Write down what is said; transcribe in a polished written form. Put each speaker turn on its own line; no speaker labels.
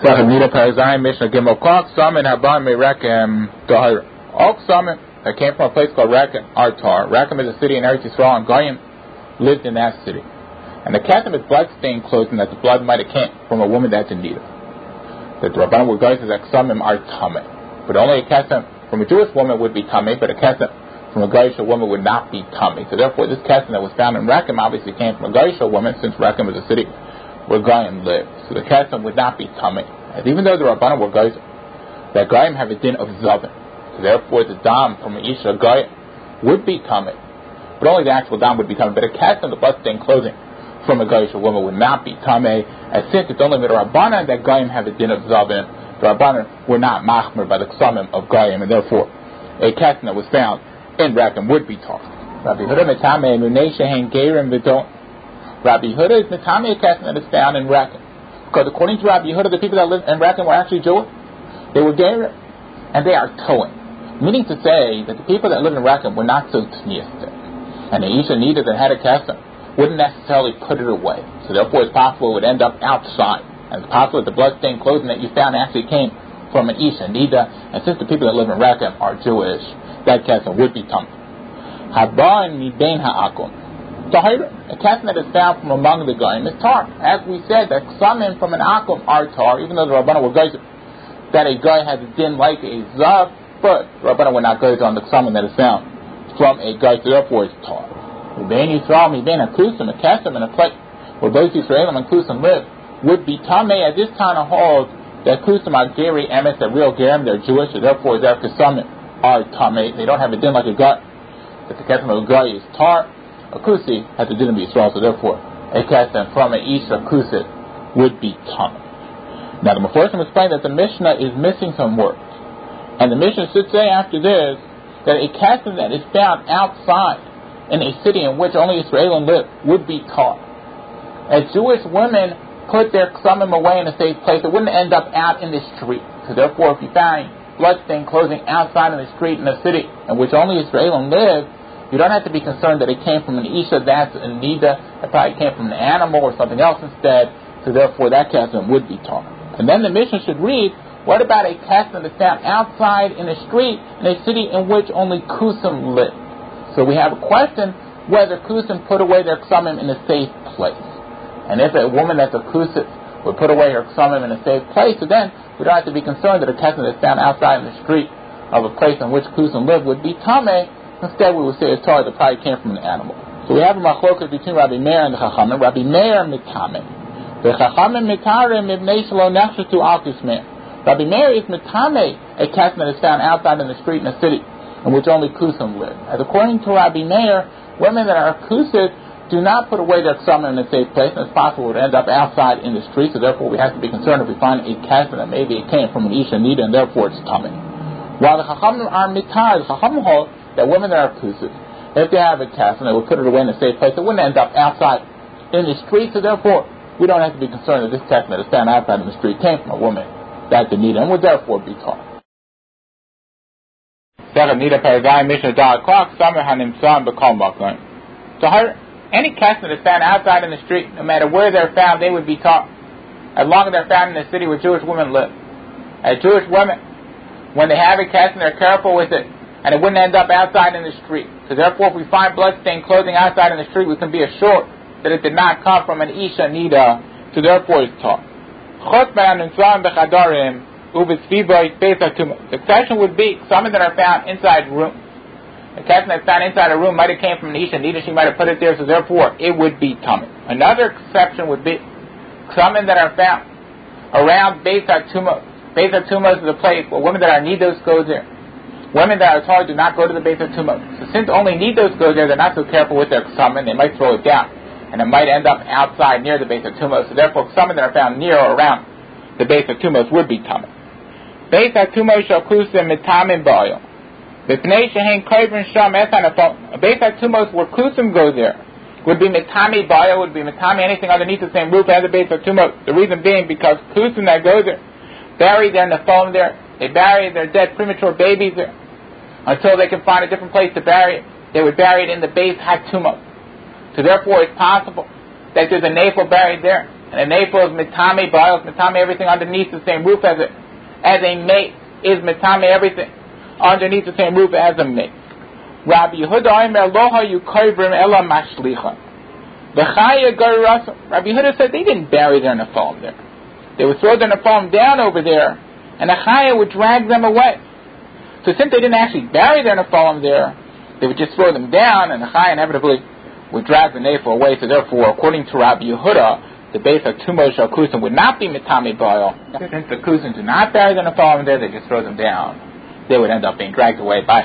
Nida Parazayim Mishnah Gimel Kok Samin Haban Merekem Tahir. All Samin that came from a place called Rekem are tar. Rekem is a city in Eretz Yisrael, and Goyim lived in that city. And the Kesim is blood-stained clothing that the blood might have came from a woman that's in Nida. That the Rabbanan would go to that Samim are Tameh. But only a Kesim from a Jewish woman would be Tameh, but a Kesim from a Goyish woman would not be Tameh. So therefore this Kesim that was found in Rekem obviously came from a Goyish woman, since Rekem is a city where Goyim lived. So the Kesim would not be Tameh. And even though the Rabbanan were Goyish, that Goyim have a din of Zavin. So therefore the Dam from an Isha Goyim would be Tameh. But only the actual Dam would be Tameh. But a Kesim, the blood-stained clothing from a Goyish woman would not be Tameh. And since it's only with the Rabbanan that Goyim have a din of Zavin, the Rabbanan were not machmer by the Ksamim of Goyim, and therefore a Kesim that was found in Rekem would be taught. Rabbi Huda Metame Munei Shehen Gerim V'Don. Rabbi Huda is Metame, a Kesim that is found in Rekem, because according to Rabbi Huda, the people that lived in Rekem were actually Jewish. They were Gerim, and they are towing, meaning to say that the people that lived in Rekem were not so tniistic, and the Isha Nida that had a Kesim wouldn't necessarily put it away. So therefore it's possible it would end up outside. And it's possible that the blood-stained clothing that you found actually came from an Isha Nida, and since the people that live in Rekem are Jewish, that Kesim would be Tameh. Haban Mibein Ha'akon. Tahir, a Kesim that is found from among the Goyim is tar. As we said, that Ksamim from an Akum are tar, even though the Rabbanan were Goyim, that a Goy has a din like a Zav, but the Rabbanan were not Goyim on the Ksamim that is found from a Goy, so therefore it's tar. Mibein Yisrael, Mibein HaKusim, a Kesim in a place where both Yisraelim and Kusim live, would be Tameh. At this time of holds that Kusim are Geri Emes, they're real Gerim, they're Jewish, so therefore their Kesamim are Tameh. They don't have a din like a Gut, that the Kesim of a Gut is tar. A Kusi has a din of Yisrael, so therefore a Kesim from a Isha Kusit would be Tameh. Now the Meforshim explained that the Mishnah is missing some words, and the Mishnah should say after this that a Kesim that is found outside in a city in which only Israelim live would be tar. As Jewish women put their Ksamim away in a safe place, it wouldn't end up out in the street. So therefore, if you find blood-stained clothing outside in the street in a city in which only Israelim live, you don't have to be concerned that it came from an Isha that's a Nida. It probably came from an animal or something else instead. So therefore, that Kesim would be tar. And then the Mishnah should read, what about a Kesim that's found outside in a street in a city in which only Kusim live? So we have a question whether Kusim put away their Ksamim in a safe place. And if a woman that's a Kusit would put away her Ksamim in a safe place, so then we don't have to be concerned that a Kesim that's found outside in the street of a place in which Kusim live would be Tameh. Instead we would say it's tar that probably came from an animal. So we have a machlokas between Rabbi Meir and the Chachamim. Rabbi Meir Mitameh. The Chachamim Mitarim Ibnei Shelo Nechshatu Al Kismeh. Rabbi Meir is Mitameh, a Kesim that is found outside in the street in a city in which only Kusim live. As according to Rabbi Meir, women that are Kusit do not put away their Ksamim in a safe place, and it's possible it would end up outside in the street, so therefore we have to be concerned if we find a Kesim that maybe it came from an Isha Nida, and therefore it's Tameh. While the Chachamim are Mitar, the Chachamim hold that women that are Kusit, if they have a Kesim, they would put it away in a safe place, it wouldn't end up outside in the street, so therefore we don't have to be concerned that this Kesim that is found outside in the street came from a woman that's a Nida, and would therefore be taught. Any Kesim that is found outside in the street, no matter where they're found, they would be taught, as long as they're found in the city where Jewish women live. As Jewish women, when they have a Kesim, they're careful with it, and it wouldn't end up outside in the street. So therefore, if we find blood-stained clothing outside in the street, we can be assured that it did not come from an Isha Nida, so therefore it's taught. The exception would be some that are found inside rooms. A Kesim that's found inside a room might have came from an Isha Nida, she might have put it there, so therefore it would be Tameh. Another exception would be some that are found around Beis HaTumos. Beis HaTumos is a place where women that are Nidos go there. Women that are tar do not go to the Beis HaTumos. So since only Nidos go there, they're not so careful with their Ksamim, they might throw it down, and it might end up outside near the Beis HaTumos. So therefore some that are found near or around the Beis HaTumos would be Tameh. Beis HaTumos shall Kusim Mitamim Ba'ayom. A Beis HaTumos where Kusim goes there would be Mitami Baya, would be Mitami anything underneath the same roof as the Beis HaTumos. The reason being because Kusim that go there bury their Nephon there, they bury their dead premature babies there until they can find a different place to bury it. They would bury it in the Beis HaTumos. So therefore it's possible that there's a Nephil buried there, And a nefil is mitame ba'il, mitame everything underneath the same roof as a mate is mitame everything underneath the same roof as a mate. Rabbi Yehuda Omer loha yukaybrim ela mashlicha. V'chaya garurasa. Rabbi Yehuda said they didn't bury their nephilim there. They would throw their nephilim down over there, and the chaya would drag them away. So since they didn't actually bury their nephilim there, they would just throw them down, and the chaya inevitably would drag the nephil away. So therefore, according to Rabbi Yehuda, the base of Tumos Shal Kusim would not be mitame ba'il. Since the Kusim do not bury their nephilim there, they just throw them down. They would end up being dragged away by